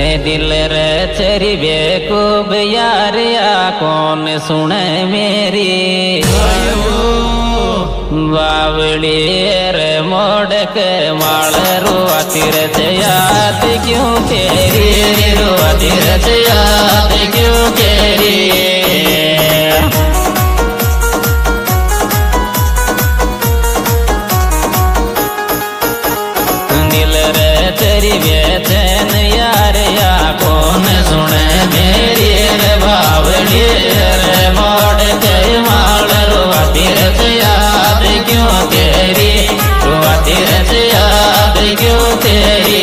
दिल रे चरी बेकूब यार या कौन सुने मेरी बावड़ी रे मोड़क माल रुआती रे याद क्यों तेरी रुआती रे याद क्यों तेरी दिल रे तेरी बेचैन यार या कौन सुने मेरी रे बावड़ी रे मोड़क माल रुआती रे याद क्यों तेरी रुआती रे याद क्यों तेरी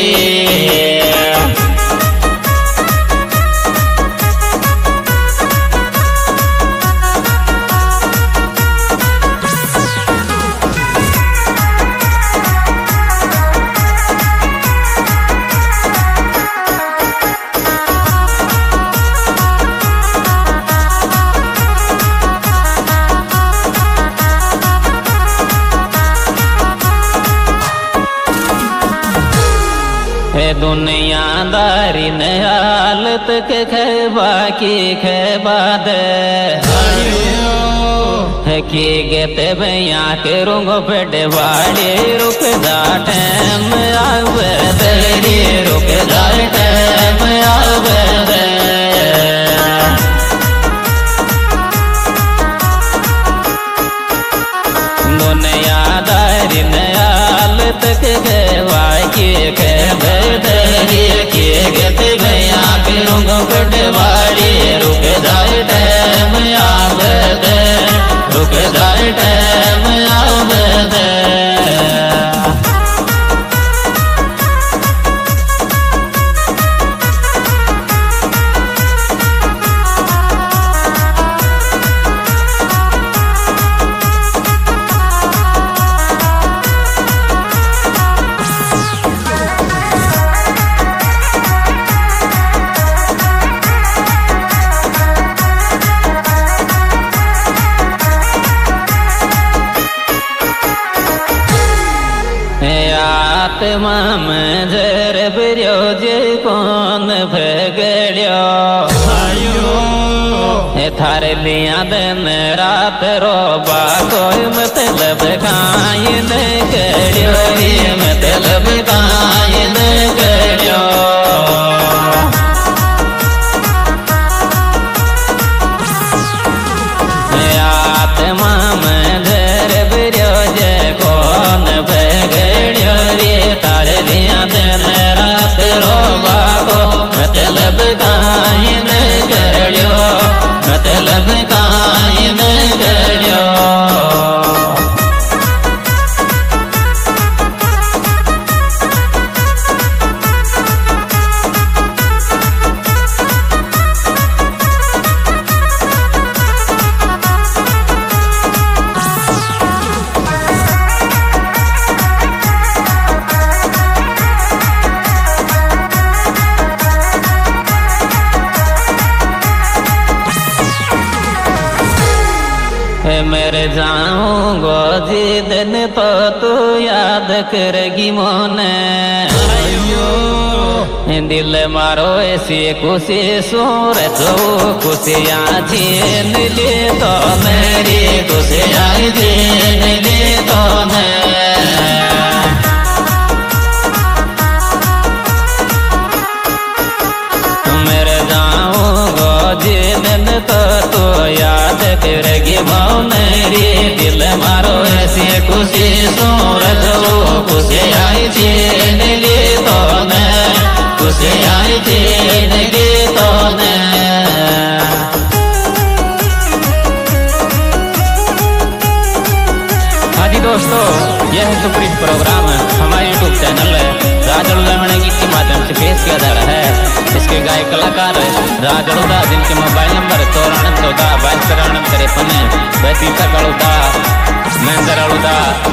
दुनियादारी ने हालत के खैबा की खैबाद की गेते भैया के रुंग पेटे वाले रुक जा टैम आवे तेरी रुक जा टैम आवे दुनियादारी ने हालत के खैबा की वाली रुक जाए टैम आवे दे रुक जाए टैम आवे दे आत्मा में जर बिरोज कौन भगड़ियो थारे लिया दिन रात रोबा कोई मतलब कायन करियो मतलब कायन करियो आत्मा में जर बिरोज कौन भगड़ियो तारे लिया दिन रात रोबा को मतलब कायन करियो मतलब कायन करियो मेरे जाऊंगो जिदन तो तू याद करेगी मोने दिल मारो ऐसी खुशी सूर तो खुशियाँ छीन ले तो मेरी खुशियाँ छीन ले तो मेरे जाऊंगो जिदन तो तू याद करेगी मेरी दिल मारो ऐसी खुशी सूरज खुशी आई छीन ली तो खुशी आई छीन ली तो हाँ जी दोस्तों, यह सुपरहिट प्रोग्राम हमारे यूट्यूब चैनल राजड़ गीत के माध्यम से पेश किया जा रहा है। इसके गायक कलाकार राजड़ुदा, जिनके मोबाइल नंबर 9414 महेंद्र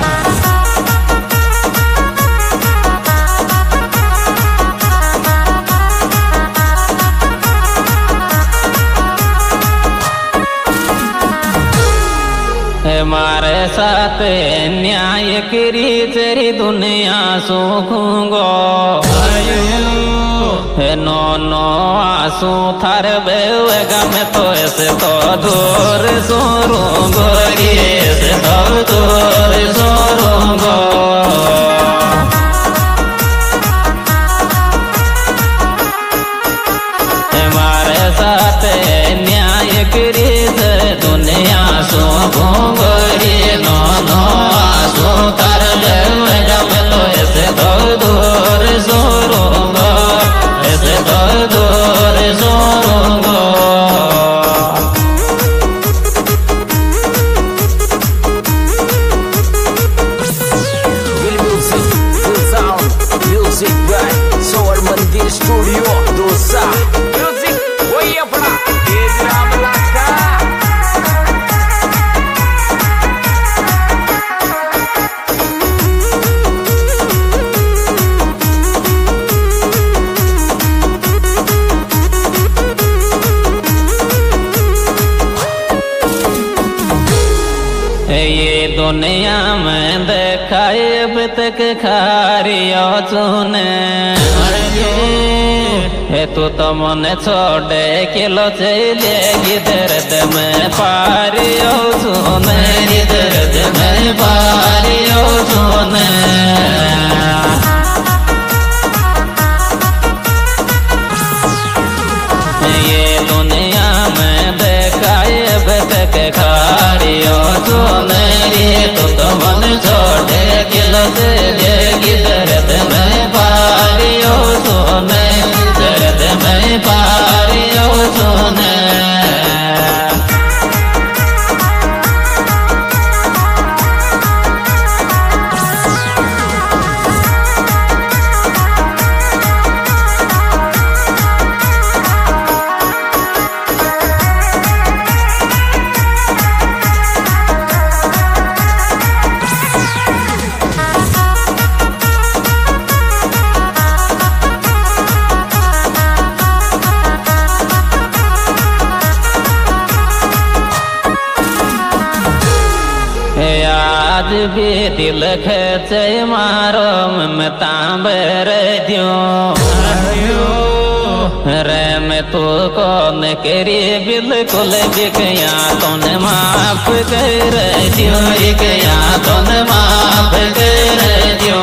मारे साथ न्याय करी तेरी दुनिया सुखूंगो नो नो आंसू थार बेगा में तो ऐसे तो दूर सोरूंगो ऐसे तो दूर सोरूंगो हमारे साथ न्याय करी दुनिया सो घूंगरी नो नो आंसू थार बेगा में तो ऐसे तो दूर सोरूंगो ऐसे तो दूर सोरूंगो स्वर मंदिर स्टूडियो दोसा म्यूजिक वही अपना तेज रामला का ये दुनिया में देखाए अब तक खारियो तूने तू तो मन छोड़े किलो चलेगी दर्द में पारियो तूने दर्द में पारियो तूने ये दुनिया में देखाए अब तक खारियो तूने तू तो मन छोड़े किलो चलेगी दर्द में पारियो तूने दर्द में पारियो तूने आज भी दिल खेचे मारो मैं तांबर रे मैं तू कौन करी बिल्कुल बिकया तूने माफ कर दियो बिकया तूने माफ कर दियो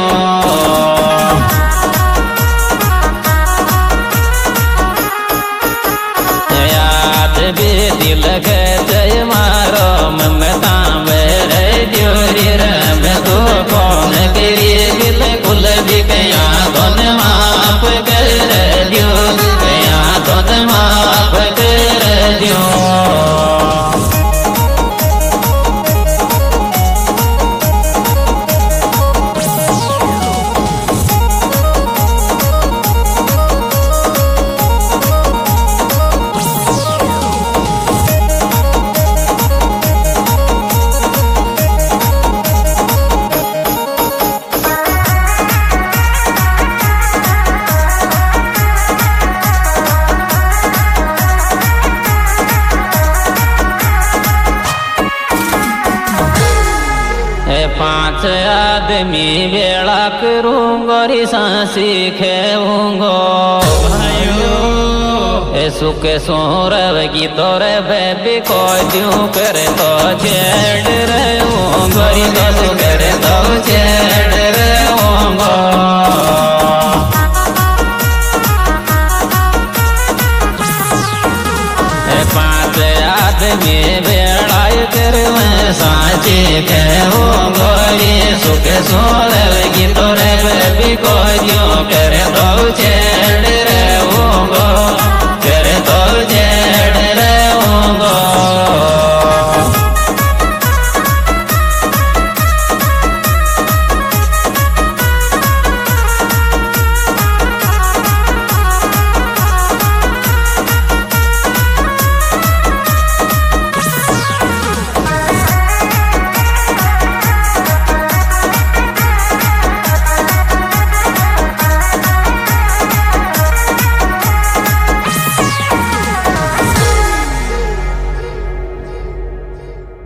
आज भी दिल खेचे मारो मैं तांबर मैं तो कौन करी बिल्कुल बिकया कौन माफ कर दियो बिकया कौन माफ कर दियो पांच आदमी बेड़ा करूंगो री सांसी खेऊंगो सुख सोरव की तोरे बेबी को द्यूं करे तो छेड़ रहूंगो री तो करे तो छेड़ रहूंगो पांच आदमी बेड़ा कर मैं सांची खेऊंगो री सुख सोर